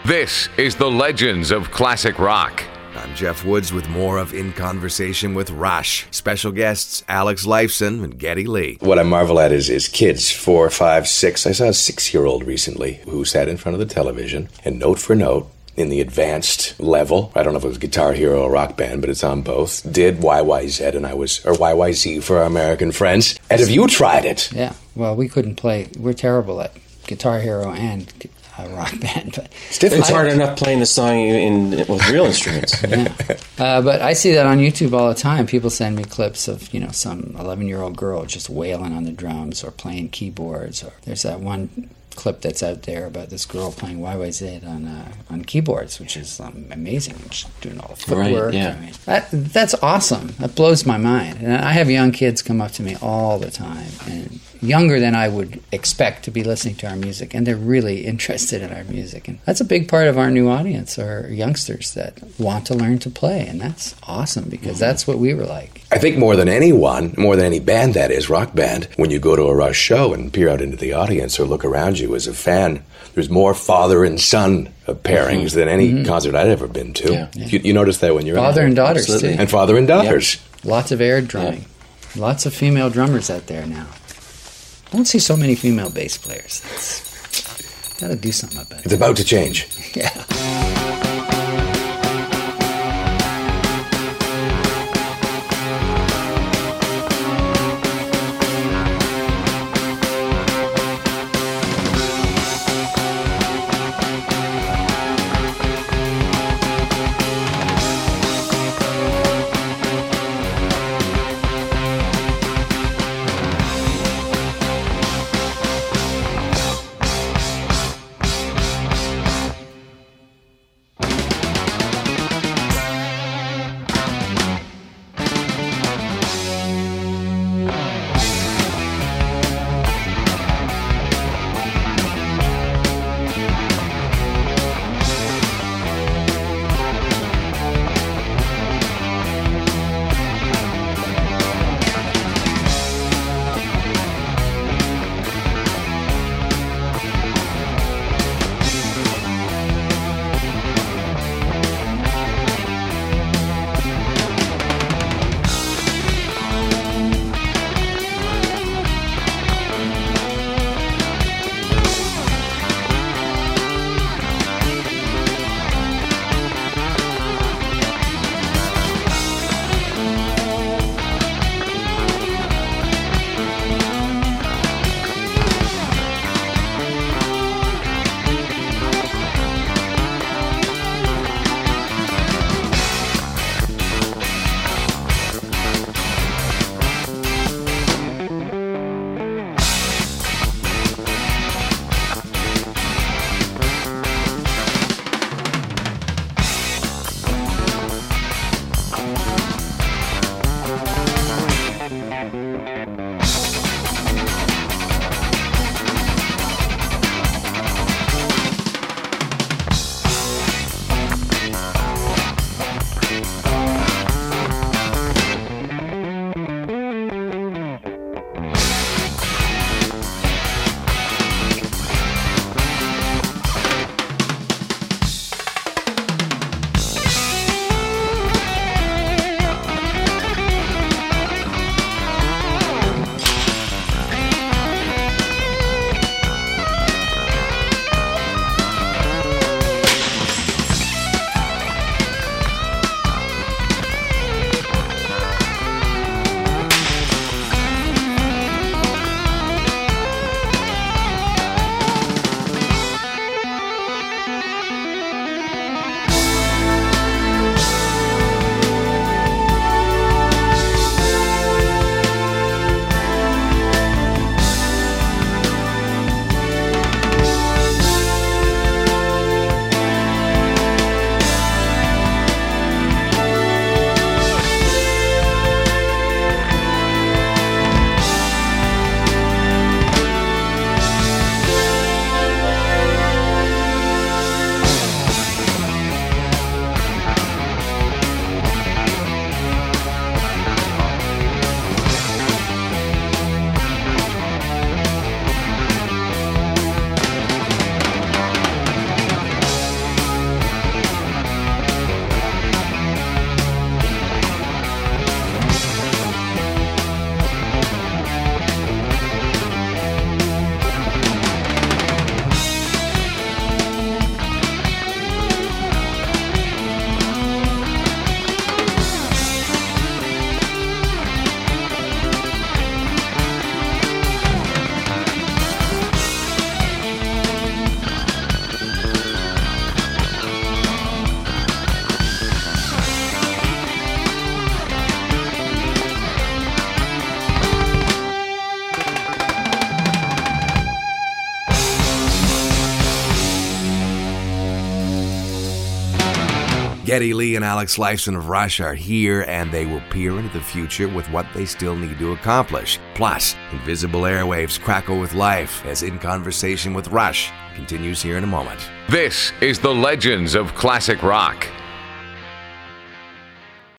This is the Legends of Classic Rock. I'm Jeff Woods with more of In Conversation with Rush. Special guests Alex Lifeson and Geddy Lee. What I marvel at is kids, 4, 5, 6. I saw a 6-year-old recently who sat in front of the television and note for note, in the advanced level, I don't know if it was Guitar Hero or Rock Band, but it's on both, did YYZ or YYZ for our American friends. And have you tried it? Yeah, well, we couldn't play. We're terrible at Guitar Hero and Rock Band, but it's hard enough playing the song with real instruments. Yeah. But I see that on YouTube all the time. People send me clips of some 11-year-old girl just wailing on the drums or playing keyboards. Or there's that one clip that's out there about this girl playing YYZ on keyboards, which is amazing. She's doing all the footwork. Right, yeah. I mean, that's awesome. That blows my mind. And I have young kids come up to me all the time, and younger than I would expect to be listening to our music, and they're really interested in our music. And that's a big part of our new audience, are youngsters that want to learn to play, and that's awesome because that's what we were like. I think more than anyone, more than any band that is, rock band, when you go to a Rush show and peer out into the audience or look around you as a fan, there's more father and son pairings than any concert I'd ever been to. Yeah. You notice that when you're father and daughters, absolutely. too. And father and daughters. Yeah. Lots of air drumming. Yeah. Lots of female drummers out there now. I don't see so many female bass players. Got to do something about it. It's about to change. Yeah. Geddy Lee and Alex Lifeson of Rush are here, and they will peer into the future with what they still need to accomplish. Plus, Invisible Airwaves crackle with life as In Conversation with Rush continues here in a moment. This is the Legends of Classic Rock.